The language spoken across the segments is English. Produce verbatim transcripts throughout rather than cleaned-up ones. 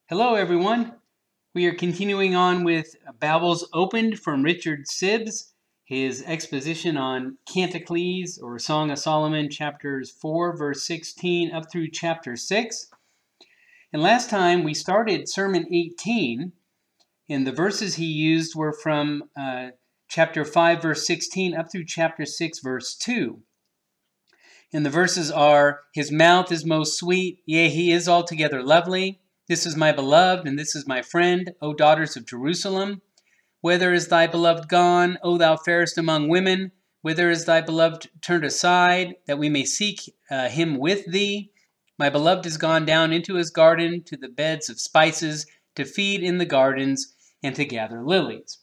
Hello, everyone. We are continuing on with Babels Opened from Richard Sibbes, his exposition on Canticles, or Song of Solomon, chapters four, verse sixteen, up through chapter six. And last time we started Sermon eighteen, and the verses he used were from uh, chapter five, verse sixteen, up through chapter six, verse two. And the verses are, "His mouth is most sweet, yea, he is altogether lovely. This is my beloved, and this is my friend, O daughters of Jerusalem. Whither is thy beloved gone, O thou fairest among women? Whither is thy beloved turned aside, that we may seek uh, him with thee? My beloved is gone down into his garden, to the beds of spices, to feed in the gardens, and to gather lilies."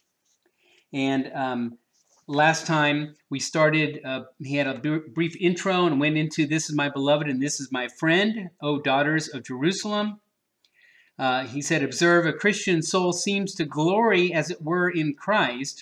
And um, last time we started, uh, he had a b- brief intro and went into, "This is my beloved, and this is my friend, O daughters of Jerusalem." Uh, he said, "Observe, a Christian soul seems to glory, as it were, in Christ.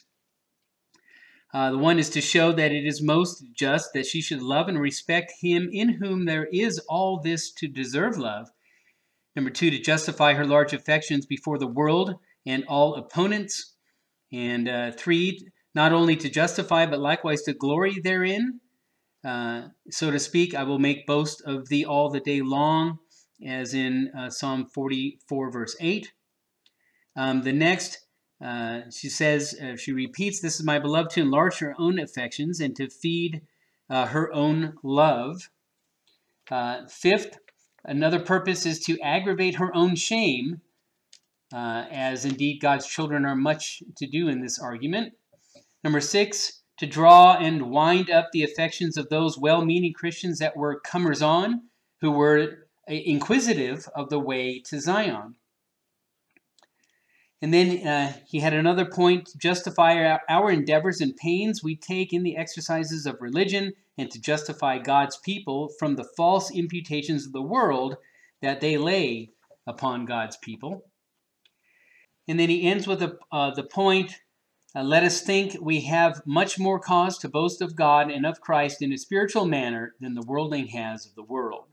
Uh, the one is to show that it is most just that she should love and respect him in whom there is all this to deserve love. Number two, to justify her large affections before the world and all opponents. And uh, three, not only to justify, but likewise to glory therein. Uh, so to speak, I will make boast of thee all the day long," as in uh, Psalm forty-four, verse eight. Um, the next, uh, she says, uh, she repeats, "This is my beloved, to enlarge her own affections and to feed uh, her own love." Uh, fifth, another purpose is to aggravate her own shame, uh, as indeed God's children are much to do in this argument. Number six, to draw and wind up the affections of those well-meaning Christians that were comers on, who were inquisitive of the way to Zion. And then uh, he had another point, to justify our, our endeavors and pains we take in the exercises of religion, and to justify God's people from the false imputations of the world that they lay upon God's people. And then he ends with a, uh, the point, uh, "Let us think we have much more cause to boast of God and of Christ in a spiritual manner than the worldling has of the world."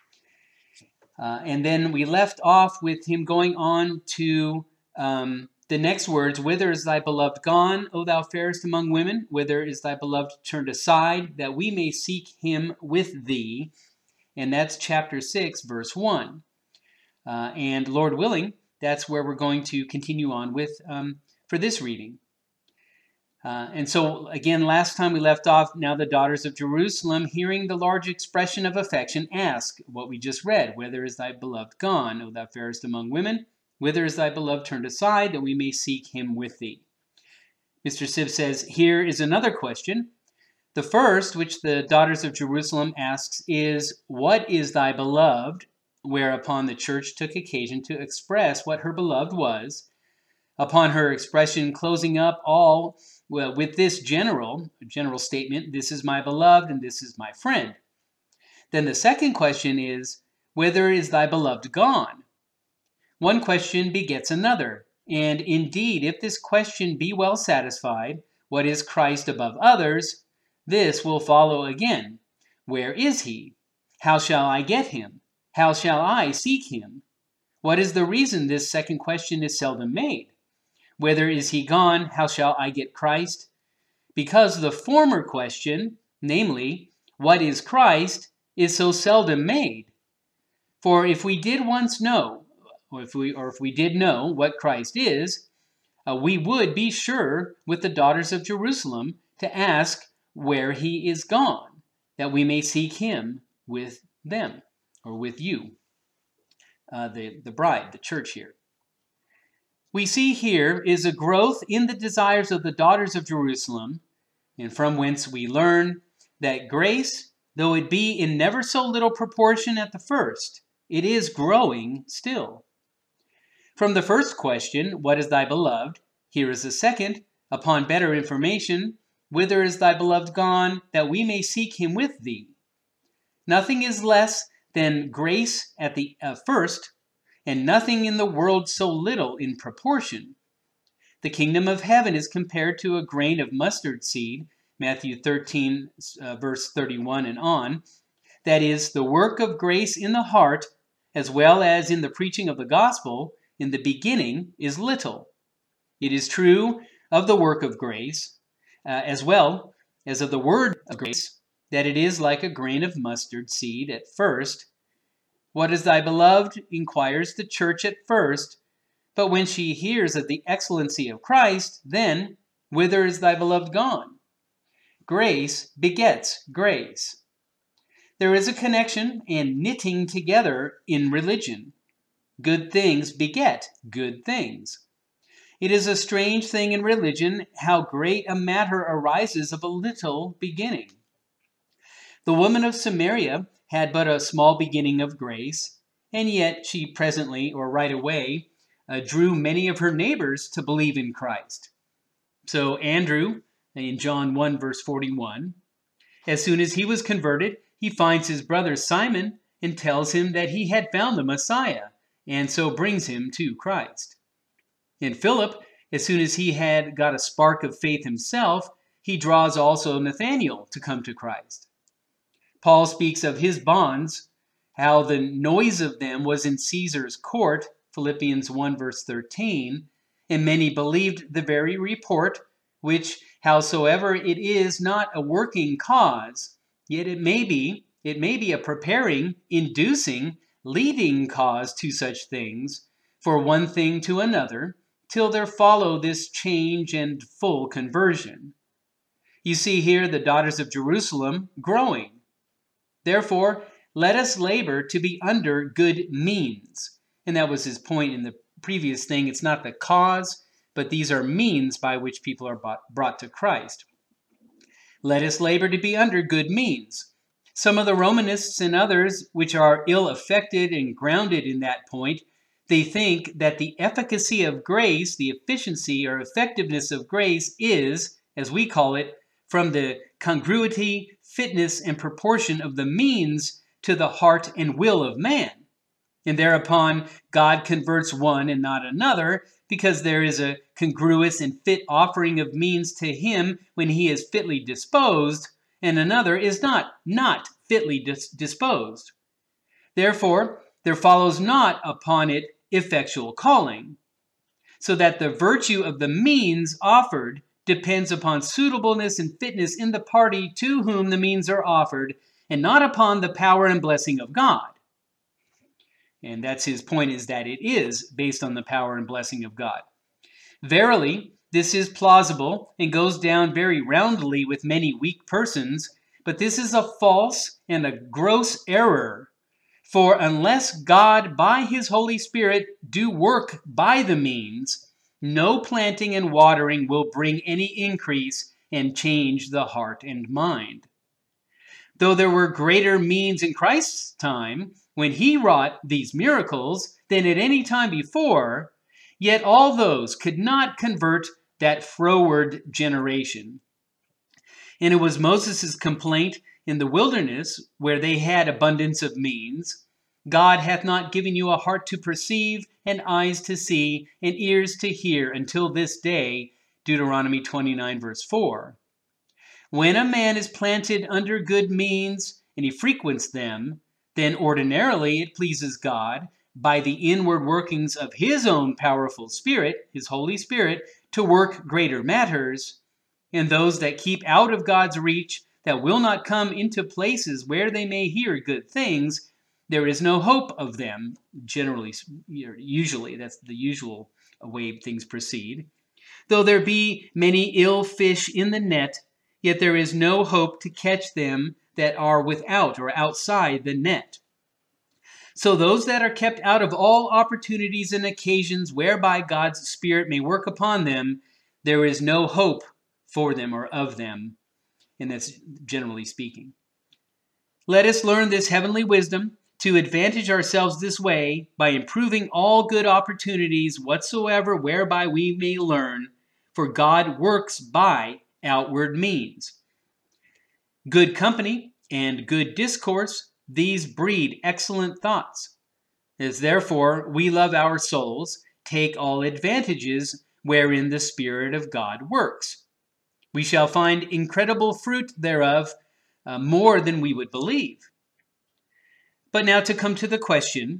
Uh, and then we left off with him going on to um, the next words, "Whither is thy beloved gone, O thou fairest among women? Whither is thy beloved turned aside, that we may seek him with thee?" And that's chapter six, verse one. Uh, and Lord willing, that's where we're going to continue on with um, for this reading. Uh, and so, again, last time we left off, "Now the daughters of Jerusalem, hearing the large expression of affection, ask," what we just read, "Whither is thy beloved gone, O thou fairest among women? Whither is thy beloved turned aside, that we may seek him with thee?" Mister Sibbes says, here is another question. The first, which the daughters of Jerusalem asks, is, "What is thy beloved?" Whereupon the church took occasion to express what her beloved was. Upon her expression closing up all well, with this general, general statement, "This is my beloved, and this is my friend." Then the second question is, "Whither is thy beloved gone?" One question begets another. And indeed, if this question be well satisfied, "What is Christ above others?" this will follow again. Where is he? How shall I get him? How shall I seek him? What is the reason this second question is seldom made? Whither is he gone? How shall I get Christ? Because the former question, namely, "What is Christ?" is so seldom made. For if we did once know, or if we, or if we did know what Christ is, uh, we would be sure with the daughters of Jerusalem to ask where he is gone, that we may seek him with them, or with you, uh, the, the bride, the church here. We see here is a growth in the desires of the daughters of Jerusalem, and from whence we learn that grace, though it be in never so little proportion at the first, it is growing still. From the first question, "What is thy beloved?" here is a second, upon better information, "Whither is thy beloved gone, that we may seek him with thee?" Nothing is less than grace at the uh, first, and nothing in the world so little in proportion. The kingdom of heaven is compared to a grain of mustard seed, Matthew thirteen, uh, verse thirty-one and on. That is, the work of grace in the heart as well as in the preaching of the gospel, in the beginning is little. It is true of the work of grace, uh, as well as of the word of grace, that it is like a grain of mustard seed at first. What is thy beloved? Inquires the church at first. But when she hears of the excellency of Christ, then whither is thy beloved gone? Grace begets grace. There is a connection and knitting together in religion. Good things beget good things. It is a strange thing in religion how great a matter arises of a little beginning. The woman of Samaria had but a small beginning of grace, and yet she presently, or right away, uh, drew many of her neighbors to believe in Christ. So Andrew, in John one, verse forty-one, as soon as he was converted, he finds his brother Simon and tells him that he had found the Messiah, and so brings him to Christ. And Philip, as soon as he had got a spark of faith himself, he draws also Nathanael to come to Christ. Paul speaks of his bonds, how the noise of them was in Caesar's court, Philippians one, verse thirteen, and many believed the very report, which, howsoever it is not a working cause, yet it may be, it may be a preparing, inducing, leading cause to such things, for one thing to another, till there follow this change and full conversion. You see here the daughters of Jerusalem growing. Therefore, let us labor to be under good means. And that was his point in the previous thing. It's not the cause, but these are means by which people are brought to Christ. Let us labor to be under good means. Some of the Romanists and others, which are ill-affected and grounded in that point, they think that the efficacy of grace, the efficiency or effectiveness of grace is, as we call it, from the congruity, fitness, and proportion of the means to the heart and will of man. And thereupon God converts one and not another, because there is a congruous and fit offering of means to him when he is fitly disposed, and another is not, not fitly dis- disposed. Therefore, there follows not upon it effectual calling, so that the virtue of the means offered depends upon suitableness and fitness in the party to whom the means are offered, and not upon the power and blessing of God. And that's his point, is that it is based on the power and blessing of God. Verily, this is plausible and goes down very roundly with many weak persons, but this is a false and a gross error. For unless God by his Holy Spirit do work by the means, no planting and watering will bring any increase and change the heart and mind. Though there were greater means in Christ's time, when he wrought these miracles, than at any time before, yet all those could not convert that froward generation. And it was Moses' complaint in the wilderness, where they had abundance of means, God hath not given you a heart to perceive, and eyes to see, and ears to hear, until this day, Deuteronomy twenty-nine, verse four. When a man is planted under good means, and he frequents them, then ordinarily it pleases God, by the inward workings of his own powerful Spirit, his Holy Spirit, to work greater matters. And those that keep out of God's reach, that will not come into places where they may hear good things, there is no hope of them, generally, usually, that's the usual way things proceed. Though there be many ill fish in the net, yet there is no hope to catch them that are without or outside the net. So those that are kept out of all opportunities and occasions whereby God's Spirit may work upon them, there is no hope for them or of them, and that's generally speaking. Let us learn this heavenly wisdom, to advantage ourselves this way, by improving all good opportunities whatsoever whereby we may learn, for God works by outward means. Good company and good discourse, these breed excellent thoughts. As therefore we love our souls, take all advantages wherein the Spirit of God works. We shall find incredible fruit thereof, uh, more than we would believe. But now to come to the question,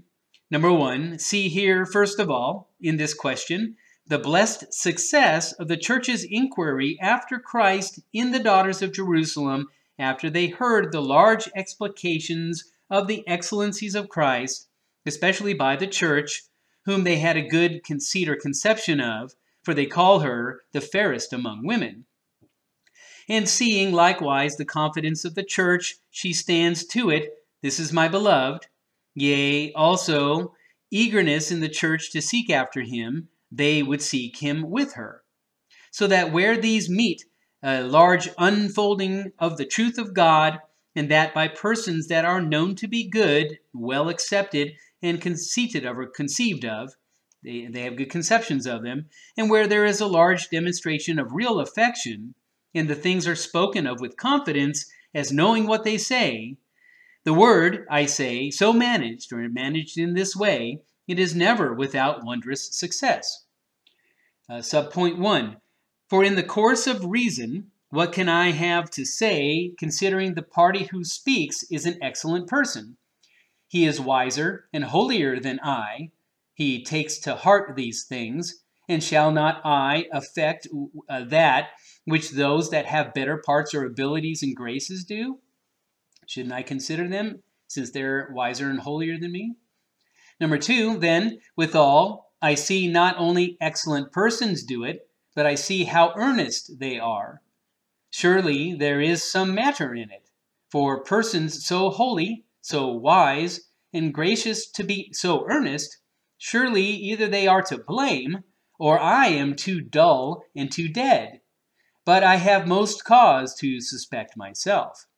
Number one, see here, first of all, in this question, the blessed success of the church's inquiry after Christ in the daughters of Jerusalem after they heard the large explications of the excellencies of Christ, especially by the church, whom they had a good conceit or conception of, for they call her the fairest among women. And seeing likewise the confidence of the church, she stands to it, this is my beloved, yea, also eagerness in the church to seek after him, they would seek him with her. So that where these meet, a large unfolding of the truth of God, and that by persons that are known to be good, well accepted, and conceited of or conceived of, they, they have good conceptions of them, and where there is a large demonstration of real affection, and the things are spoken of with confidence, as knowing what they say, the word, I say, so managed, or managed in this way, it is never without wondrous success. Uh, subpoint one, for in the course of reason, what can I have to say, considering the party who speaks is an excellent person? He is wiser and holier than I. He takes to heart these things, and shall not I affect uh, that which those that have better parts or abilities and graces do? Shouldn't I consider them, since they're wiser and holier than me? Number two, then, withal, I see not only excellent persons do it, but I see how earnest they are. Surely there is some matter in it, for persons so holy, so wise, and gracious to be so earnest, surely either they are to blame, or I am too dull and too dead. But I have most cause to suspect myself.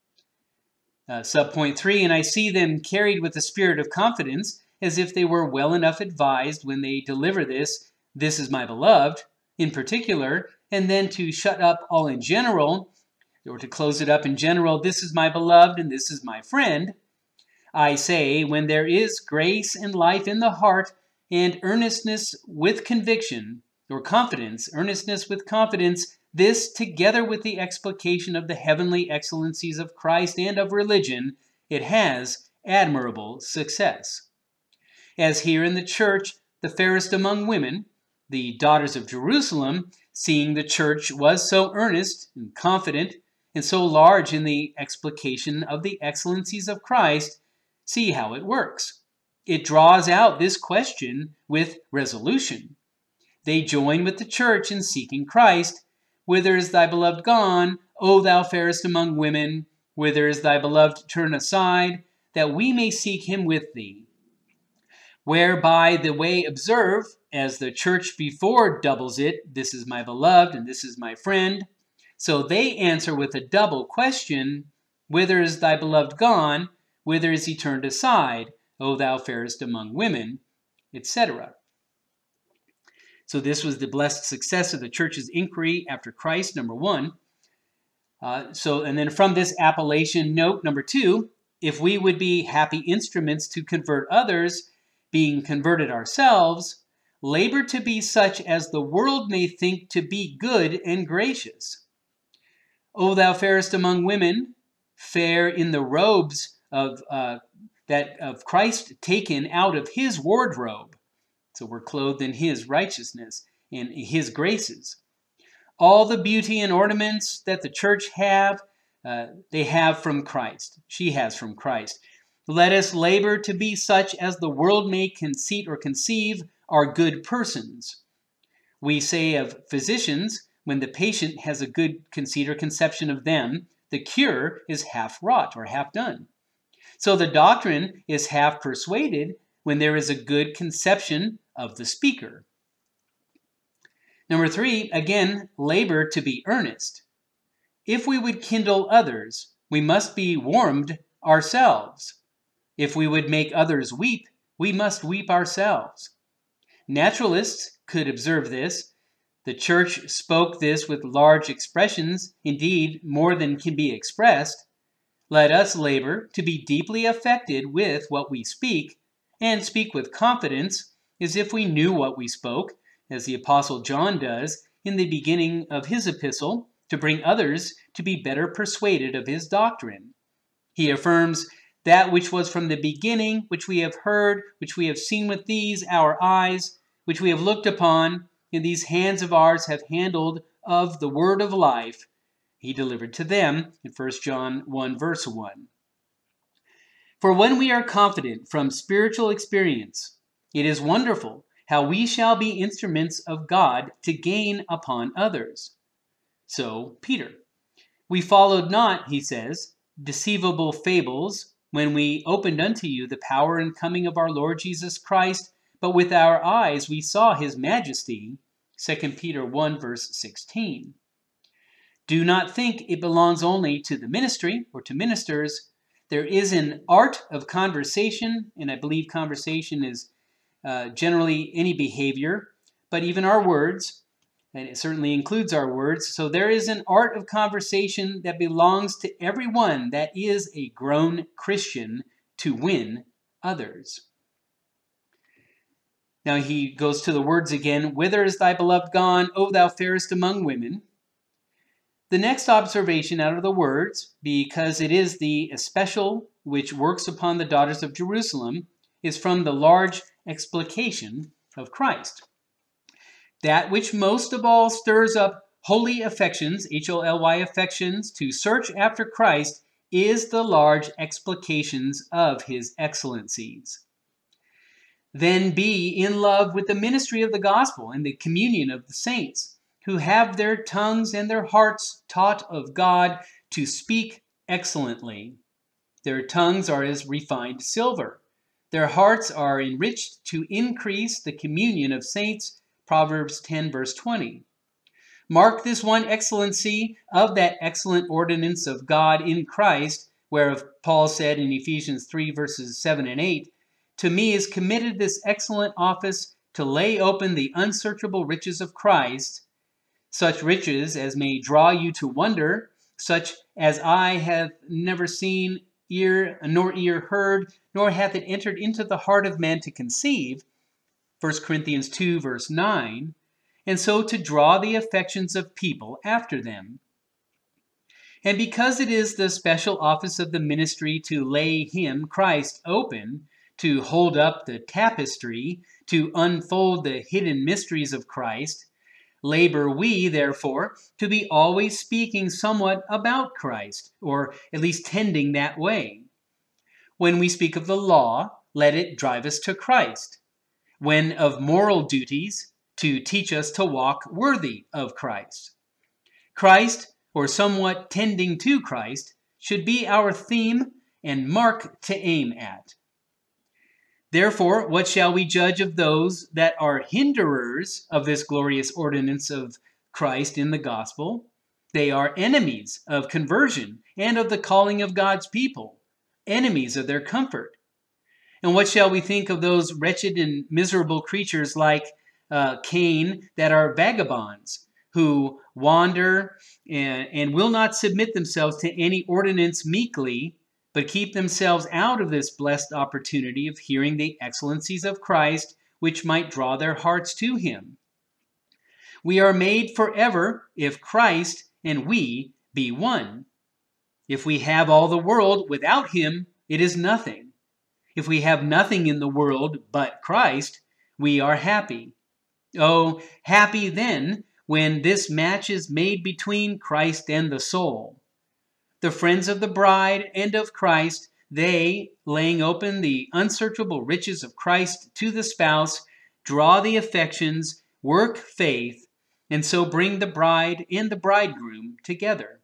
Uh, subpoint three, and I see them carried with the spirit of confidence, as if they were well enough advised when they deliver this, this is my beloved, in particular, and then to shut up all in general, or to close it up in general, this is my beloved and this is my friend. I say, when there is grace and life in the heart, and earnestness with conviction, or confidence, earnestness with confidence, this, together with the explication of the heavenly excellencies of Christ and of religion, it has admirable success. As here in the church, the fairest among women, the daughters of Jerusalem, seeing the church was so earnest and confident, and so large in the explication of the excellencies of Christ, see how it works. It draws out this question with resolution. They join with the church in seeking Christ. Whither is thy beloved gone, O thou fairest among women? Whither is thy beloved turned aside, that we may seek him with thee? Whereby the way observe, as the church before doubles it, this is my beloved and this is my friend. So they answer with a double question, whither is thy beloved gone? Whither is he turned aside, O thou fairest among women? et cetera. So this was the blessed success of the church's inquiry after Christ, number one. Uh, so, and then from this appellation, note number two, if we would be happy instruments to convert others, being converted ourselves, labor to be such as the world may think to be good and gracious. O thou fairest among women, fair in the robes of uh, that of Christ taken out of his wardrobe. So we're clothed in his righteousness and his graces. All the beauty and ornaments that the church have, uh, they have from Christ. She has from Christ. Let us labor to be such as the world may conceit or conceive are good persons. We say of physicians, when the patient has a good conceit or conception of them, the cure is half wrought or half done. So the doctrine is half persuaded when there is a good conception of the speaker. Number three, again, labor to be earnest. If we would kindle others, we must be warmed ourselves. If we would make others weep, we must weep ourselves. Naturalists could observe this. The church spoke this with large expressions, indeed, more than can be expressed. Let us labor to be deeply affected with what we speak, and speak with confidence, as if we knew what we spoke, as the Apostle John does in the beginning of his epistle, to bring others to be better persuaded of his doctrine. He affirms that which was from the beginning, which we have heard, which we have seen with these our eyes, which we have looked upon, and these hands of ours have handled of the word of life, he delivered to them in First John one, verse one. For when we are confident from spiritual experience, it is wonderful how we shall be instruments of God to gain upon others. So, Peter, we followed not, he says, deceivable fables, when we opened unto you the power and coming of our Lord Jesus Christ, but with our eyes we saw his majesty. Second Peter one, verse sixteen. Do not think it belongs only to the ministry or to ministers. There is an art of conversation, and I believe conversation is uh, generally any behavior, but even our words, and it certainly includes our words. So there is an art of conversation that belongs to everyone that is a grown Christian to win others. Now he goes to the words again, whither is thy beloved gone, O thou fairest among women? The next observation out of the words, because it is the especial which works upon the daughters of Jerusalem, is from the large explication of Christ. That which most of all stirs up holy affections, H O L Y affections, to search after Christ, is the large explications of his excellencies. Then be in love with the ministry of the gospel and the communion of the saints, who have their tongues and their hearts taught of God to speak excellently. Their tongues are as refined silver. Their hearts are enriched to increase the communion of saints, Proverbs ten, verse twenty. Mark this one excellency of that excellent ordinance of God in Christ, whereof Paul said in Ephesians three, verses seven and eight, to me is committed this excellent office to lay open the unsearchable riches of Christ, such riches as may draw you to wonder, such as eye hath never seen, ear nor ear heard, nor hath it entered into the heart of man to conceive, First Corinthians two, verse nine, and so to draw the affections of people after them. And because it is the special office of the ministry to lay him, Christ, open, to hold up the tapestry, to unfold the hidden mysteries of Christ, labor we, therefore, to be always speaking somewhat about Christ, or at least tending that way. When we speak of the law, let it drive us to Christ. When of moral duties, to teach us to walk worthy of Christ. Christ, or somewhat tending to Christ, should be our theme and mark to aim at. Therefore, what shall we judge of those that are hinderers of this glorious ordinance of Christ in the gospel? They are enemies of conversion and of the calling of God's people, enemies of their comfort. And what shall we think of those wretched and miserable creatures like uh, Cain that are vagabonds, who wander and, and will not submit themselves to any ordinance meekly, but keep themselves out of this blessed opportunity of hearing the excellencies of Christ, which might draw their hearts to him? We are made forever if Christ and we be one. If we have all the world without him, it is nothing. If we have nothing in the world but Christ, we are happy. Oh, happy then when this match is made between Christ and the soul. The friends of the bride and of Christ, they, laying open the unsearchable riches of Christ to the spouse, draw the affections, work faith, and so bring the bride and the bridegroom together.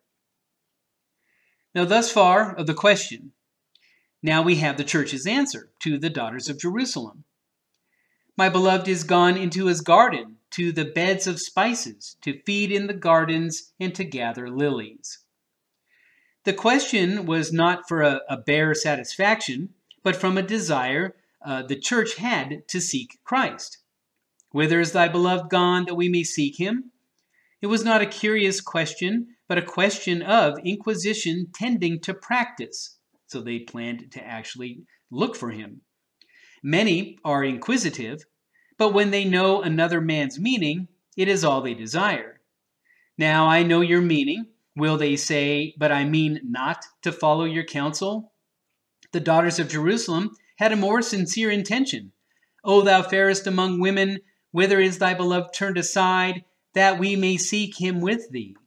Now, thus far of the question. Now we have the church's answer to the daughters of Jerusalem. My beloved is gone into his garden, to the beds of spices, to feed in the gardens and to gather lilies. The question was not for a, a bare satisfaction, but from a desire uh, the church had to seek Christ. Whither is thy beloved gone that we may seek him? It was not a curious question, but a question of inquisition tending to practice. So they planned to actually look for him. Many are inquisitive, but when they know another man's meaning, it is all they desire. Now I know your meaning. Will they say, but I mean not to follow your counsel? The daughters of Jerusalem had a more sincere intention. O thou fairest among women, whither is thy beloved turned aside, that we may seek him with thee?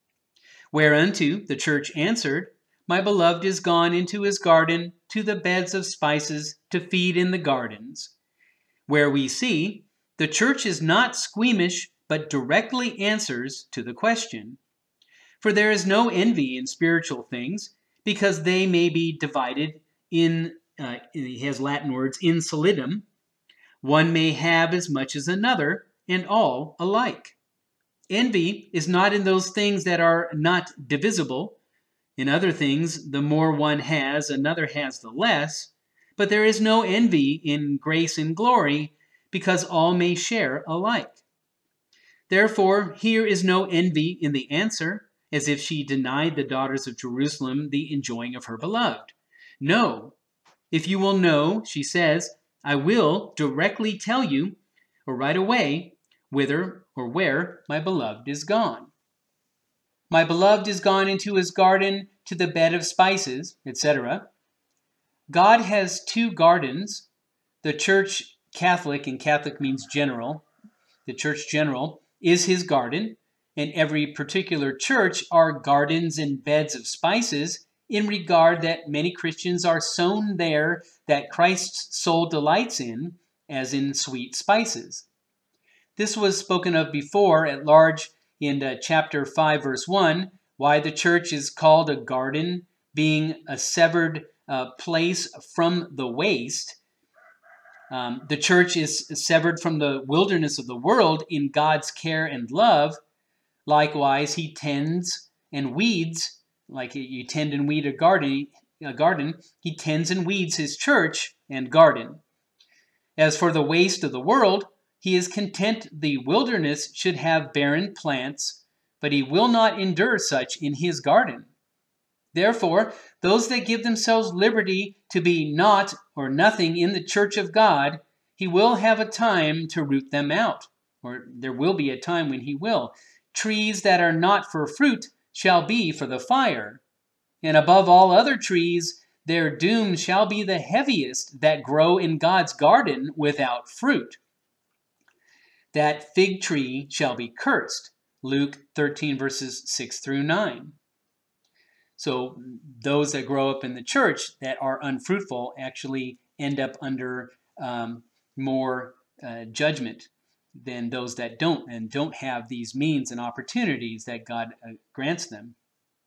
Whereunto the church answered, My beloved is gone into his garden, to the beds of spices, to feed in the gardens. Where we see, the church is not squeamish, but directly answers to the question. For there is no envy in spiritual things, because they may be divided in, uh, he has Latin words, in solidum. One may have as much as another, and all alike. Envy is not in those things that are not divisible. In other things, the more one has, another has the less. But there is no envy in grace and glory, because all may share alike. Therefore, here is no envy in the answer, as if she denied the daughters of Jerusalem the enjoying of her beloved. No, if you will know, she says, I will directly tell you, or right away, whither or where my beloved is gone. My beloved is gone into his garden, to the bed of spices, et cetera. God has two gardens. The church Catholic, and Catholic means general, the church general is his garden, and every particular church are gardens and beds of spices, in regard that many Christians are sown there that Christ's soul delights in, as in sweet spices. This was spoken of before at large in uh, chapter five, verse one, why the church is called a garden, being a severed uh, place from the waste. Um, the church is severed from the wilderness of the world in God's care and love. Likewise, he tends and weeds, like you tend and weed a garden, a garden, he tends and weeds his church and garden. As for the waste of the world, he is content the wilderness should have barren plants, but he will not endure such in his garden. Therefore, those that give themselves liberty to be naught or nothing in the church of God, he will have a time to root them out, or there will be a time when he will. Trees that are not for fruit shall be for the fire. And above all other trees, their doom shall be the heaviest that grow in God's garden without fruit. That fig tree shall be cursed. Luke thirteen, verses six through nine. So those that grow up in the church that are unfruitful actually end up under um, more uh, judgment than those that don't and don't have these means and opportunities that God uh, grants them.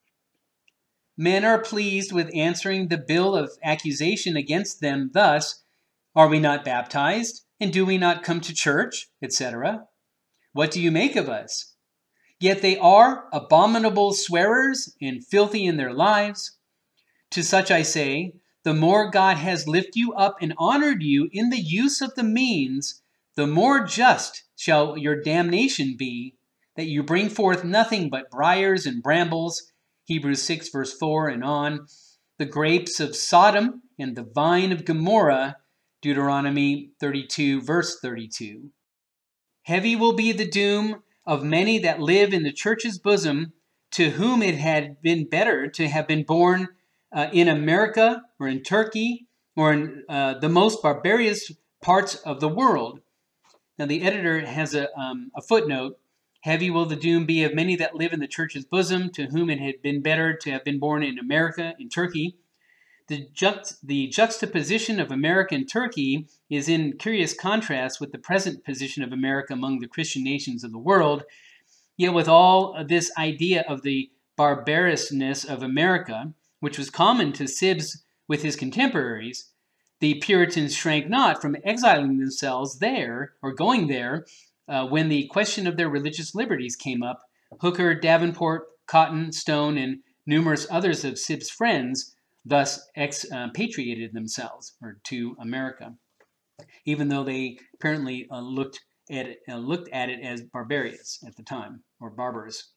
Men are pleased with answering the bill of accusation against them thus, Are we not baptized? And do we not come to church? et cetera. What do you make of us? Yet they are abominable swearers and filthy in their lives. To such I say, the more God has lifted you up and honored you in the use of the means, the more just shall your damnation be, that you bring forth nothing but briars and brambles, Hebrews six, verse four and on, the grapes of Sodom and the vine of Gomorrah, Deuteronomy thirty-two, verse thirty-two. Heavy will be the doom of many that live in the church's bosom, to whom it had been better to have been born uh, in America or in Turkey or in uh, the most barbarous parts of the world. Now the editor has a, um, a footnote. Heavy will the doom be of many that live in the church's bosom, to whom it had been better to have been born in America, in Turkey. The, juxt- the juxtaposition of America and Turkey is in curious contrast with the present position of America among the Christian nations of the world. Yet with all of this idea of the barbarousness of America, which was common to Sibbes with his contemporaries, the Puritans shrank not from exiling themselves there, or going there, uh, when the question of their religious liberties came up. Hooker, Davenport, Cotton, Stone, and numerous others of Sibbes' friends thus expatriated themselves or to America, even though they apparently uh, looked at it, uh, looked at it as barbarous at the time, or barbarous.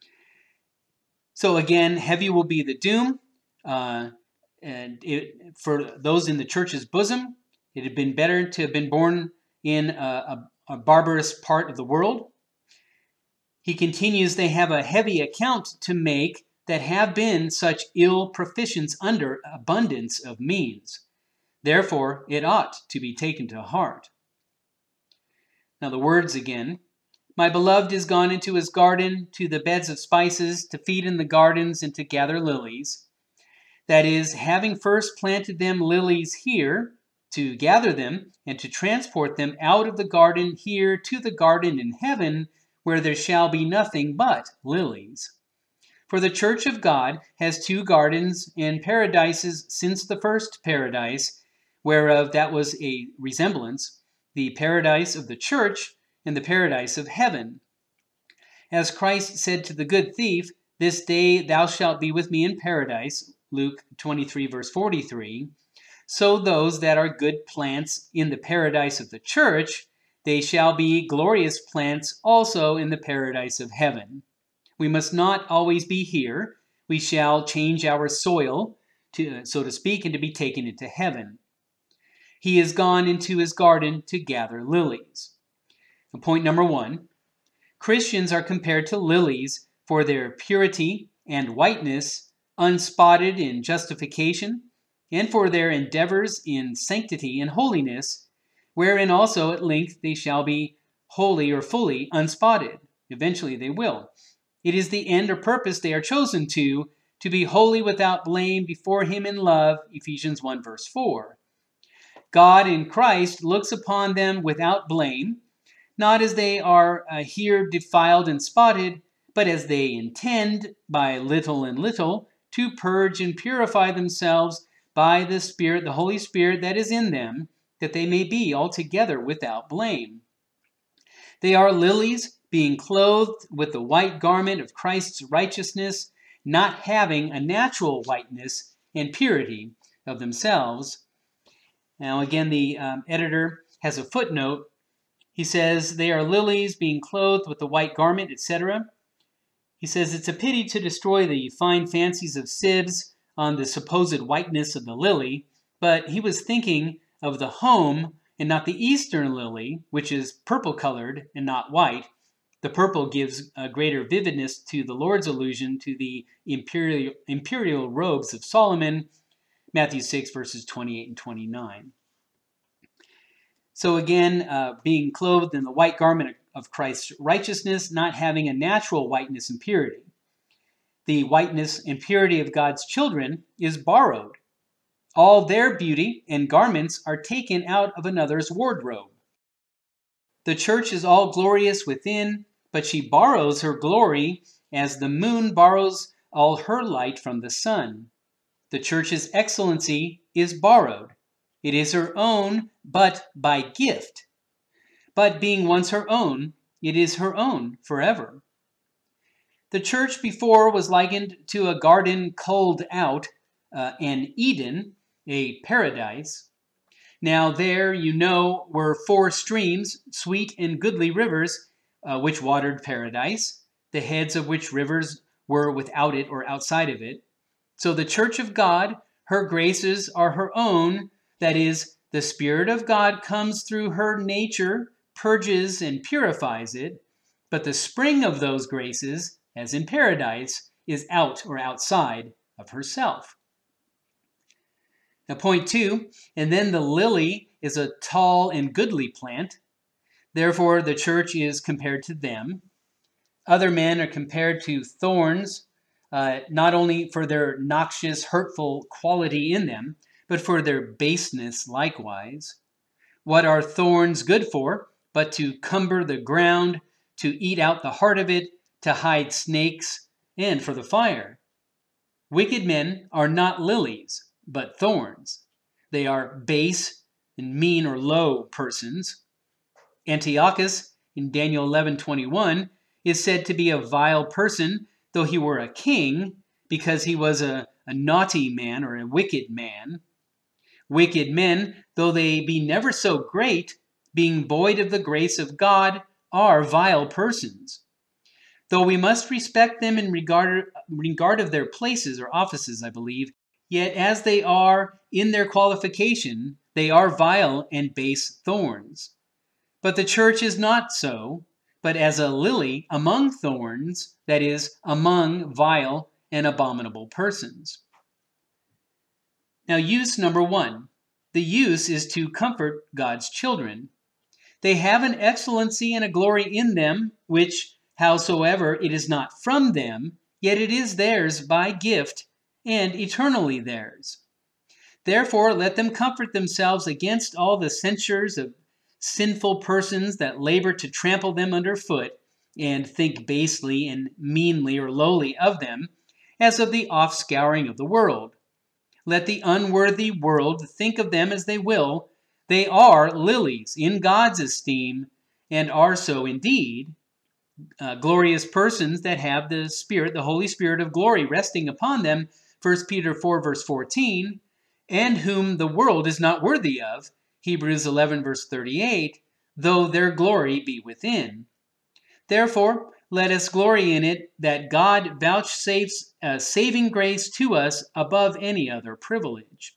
So again, heavy will be the doom. Uh, and it, for those in the church's bosom, it had been better to have been born in a, a, a barbarous part of the world. He continues, they have a heavy account to make that have been such ill proficients under abundance of means. Therefore, it ought to be taken to heart. Now the words again. My beloved is gone into his garden, to the beds of spices, to feed in the gardens, and to gather lilies. That is, having first planted them lilies here, to gather them, and to transport them out of the garden here to the garden in heaven, where there shall be nothing but lilies. For the church of God has two gardens and paradises since the first paradise, whereof that was a resemblance, the paradise of the church and the paradise of heaven. As Christ said to the good thief, this day thou shalt be with me in paradise, Luke twenty-three, verse forty-three, so those that are good plants in the paradise of the church, they shall be glorious plants also in the paradise of heaven. We must not always be here. We shall change our soil, to, so to speak, and to be taken into heaven. He is gone into his garden to gather lilies. Point number one, Christians are compared to lilies for their purity and whiteness, unspotted in justification, and for their endeavors in sanctity and holiness, wherein also at length they shall be wholly or fully unspotted. Eventually they will. It is the end or purpose they are chosen to, to be holy without blame before him in love, Ephesians one, verse four. God in Christ looks upon them without blame, not as they are uh, here defiled and spotted, but as they intend, by little and little, to purge and purify themselves by the Spirit, the Holy Spirit that is in them, that they may be altogether without blame. They are lilies, being clothed with the white garment of Christ's righteousness, not having a natural whiteness and purity of themselves. Now again, the um, editor has a footnote. He says, they are lilies being clothed with the white garment, et cetera. He says, it's a pity to destroy the fine fancies of Sibbes on the supposed whiteness of the lily, but he was thinking of the home and not the eastern lily, which is purple-colored and not white. The purple gives a greater vividness to the Lord's allusion to the imperial, imperial robes of Solomon, Matthew six, verses twenty-eight and twenty-nine. So again, uh, being clothed in the white garment of Christ's righteousness, not having a natural whiteness and purity. The whiteness and purity of God's children is borrowed. All their beauty and garments are taken out of another's wardrobe. The church is all glorious within, but she borrows her glory as the moon borrows all her light from the sun. The church's excellency is borrowed. It is her own, but by gift. But being once her own, it is her own forever. The church before was likened to a garden culled out, uh, an Eden, a paradise. Now there, you know, were four streams, sweet and goodly rivers, uh, which watered paradise, the heads of which rivers were without it or outside of it. So the church of God, her graces are her own, that is, the Spirit of God comes through her nature, purges and purifies it, but the spring of those graces, as in paradise, is out or outside of herself. Now, point two, and then the lily is a tall and goodly plant. Therefore, the church is compared to them. Other men are compared to thorns, uh, not only for their noxious, hurtful quality in them, but for their baseness likewise. What are thorns good for, but to cumber the ground, to eat out the heart of it, to hide snakes, and for the fire? Wicked men are not lilies, but thorns. They are base and mean or low persons. Antiochus, in Daniel eleven twenty-one, is said to be a vile person, though he were a king, because he was a, a naughty man or a wicked man. Wicked men, though they be never so great, being void of the grace of God, are vile persons. Though we must respect them in regard, regard of their places or offices, I believe, yet as they are in their qualification, they are vile and base thorns. But the church is not so, but as a lily among thorns, that is, among vile and abominable persons. Now, use number one. The use is to comfort God's children. They have an excellency and a glory in them, which, howsoever it is not from them, yet it is theirs by gift, and eternally theirs. Therefore, let them comfort themselves against all the censures of sinful persons that labor to trample them under foot, and think basely and meanly or lowly of them, as of the offscouring of the world. Let the unworthy world think of them as they will. They are lilies in God's esteem, and are so indeed, uh, glorious persons that have the Spirit, the Holy Spirit of glory resting upon them, First Peter four, verse fourteen, and whom the world is not worthy of, Hebrews eleven, verse thirty-eight, though their glory be within. Therefore, let us glory in it that God vouchsafes a saving grace to us above any other privilege.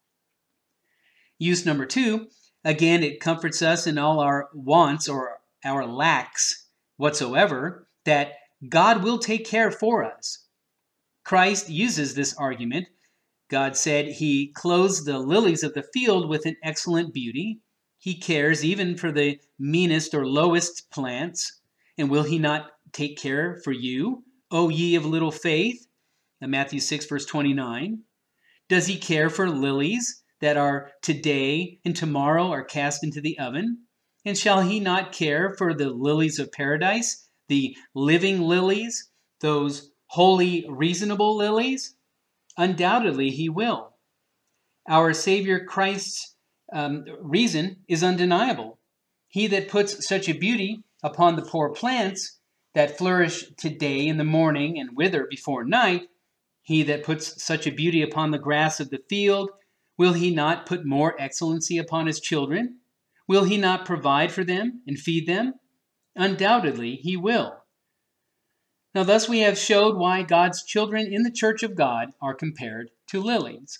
Use number two, again, it comforts us in all our wants or our lacks whatsoever, that God will take care for us. Christ uses this argument. God said he clothes the lilies of the field with an excellent beauty. He cares even for the meanest or lowest plants. And will he not take care for you, O ye of little faith? In Matthew six, verse twenty-nine. Does he care for lilies that are today and tomorrow are cast into the oven? And shall he not care for the lilies of paradise, the living lilies, those holy, reasonable lilies? Undoubtedly he will. Our Savior Christ's um, reason is undeniable. He that puts such a beauty upon the poor plants that flourish today in the morning and wither before night, he that puts such a beauty upon the grass of the field, will he not put more excellency upon his children? Will he not provide for them and feed them? Undoubtedly he will. Now thus we have showed why God's children in the church of God are compared to lilies.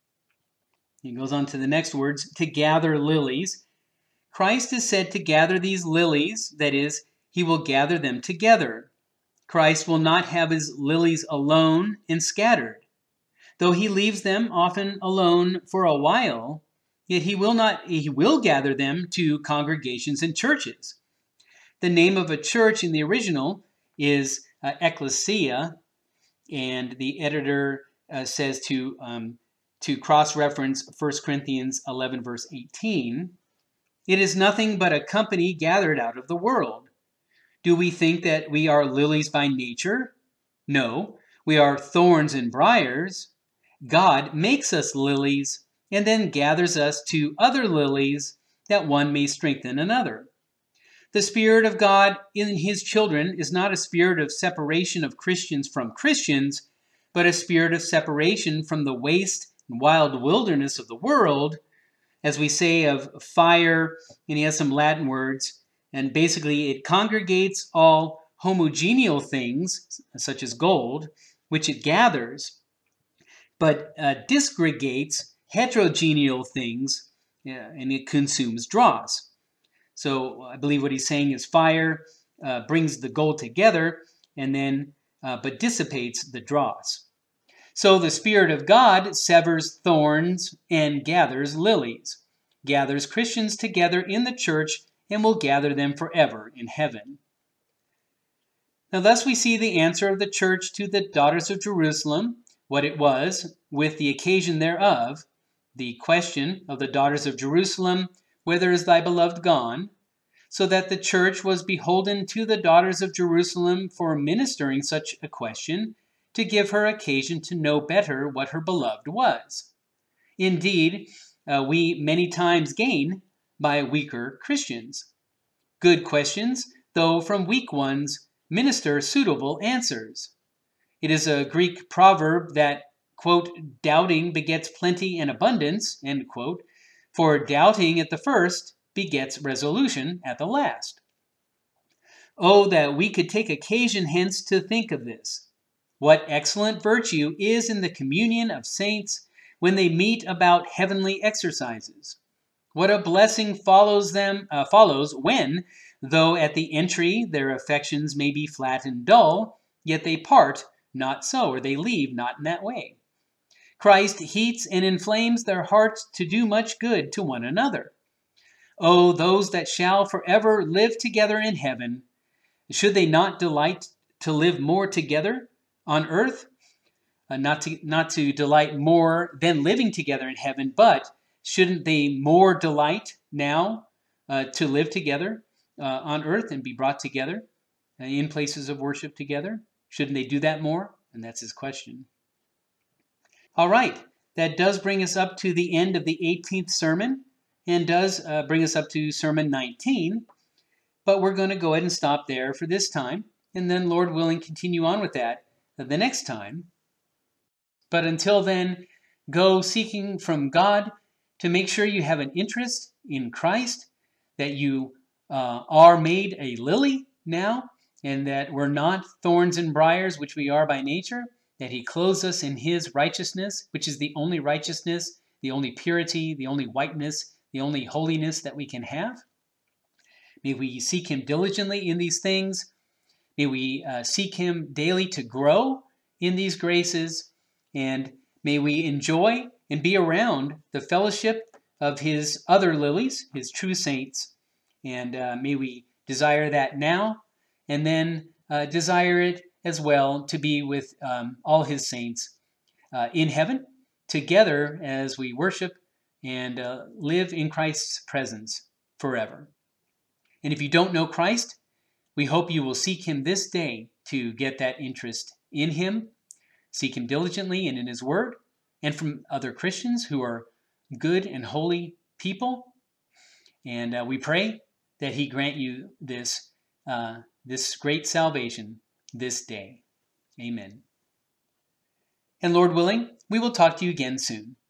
He goes on to the next words, to gather lilies. Christ is said to gather these lilies, that is, he will gather them together. Christ will not have his lilies alone and scattered. Though he leaves them often alone for a while, yet he will not he will gather them to congregations and churches. The name of a church in the original is uh, ecclesia, and the editor uh, says to um, to cross-reference First Corinthians eleven, verse eighteen. It is nothing but a company gathered out of the world. Do we think that we are lilies by nature? No, we are thorns and briars. God makes us lilies and then gathers us to other lilies that one may strengthen another. The Spirit of God in his children is not a spirit of separation of Christians from Christians, but a spirit of separation from the waste and wild wilderness of the world, as we say of fire, and he has some Latin words, and basically it congregates all homogeneal things, such as gold, which it gathers, but uh, disgregates heterogeneal things, yeah, and it consumes dross. So I believe what he's saying is fire uh, brings the gold together, and then uh, but dissipates the dross. So the Spirit of God severs thorns and gathers lilies, gathers Christians together in the church, and will gather them forever in heaven. Now thus we see the answer of the church to the daughters of Jerusalem, what it was, with the occasion thereof, the question of the daughters of Jerusalem, whither is thy beloved gone? So that the church was beholden to the daughters of Jerusalem for ministering such a question, to give her occasion to know better what her beloved was. Indeed, uh, we many times gain by weaker Christians. Good questions, though from weak ones, minister suitable answers. It is a Greek proverb that, quote, doubting begets plenty and abundance, end quote, for doubting at the first begets resolution at the last. Oh, that we could take occasion hence to think of this. What excellent virtue is in the communion of saints when they meet about heavenly exercises. What a blessing follows them uh, follows when, though at the entry their affections may be flat and dull, yet they part not so, or they leave not in that way. Christ heats and inflames their hearts to do much good to one another. Oh, those that shall forever live together in heaven, should they not delight to live more together on earth? Uh, not to not to delight more than living together in heaven, but shouldn't they more delight now uh, to live together uh, on earth and be brought together uh, in places of worship together? Shouldn't they do that more? And that's his question. All right, that does bring us up to the end of the eighteenth sermon and does uh, bring us up to sermon nineteen. But we're going to go ahead and stop there for this time, and then, Lord willing, continue on with that the next time. But until then, go seeking from God to make sure you have an interest in Christ, that you uh, are made a lily now, and that we're not thorns and briars, which we are by nature, that he clothes us in his righteousness, which is the only righteousness, the only purity, the only whiteness, the only holiness that we can have. May we seek him diligently in these things. May we uh, seek him daily to grow in these graces. And may we enjoy and be around the fellowship of his other lilies, his true saints. And uh, may we desire that now, and then uh, desire it as well to be with um, all his saints uh, in heaven, together as we worship and uh, live in Christ's presence forever. And if you don't know Christ, we hope you will seek him this day to get that interest in him. Seek him diligently and in his word, and from other Christians who are good and holy people. And uh, we pray that he grant you this, uh, this great salvation this day. Amen. And Lord willing, we will talk to you again soon.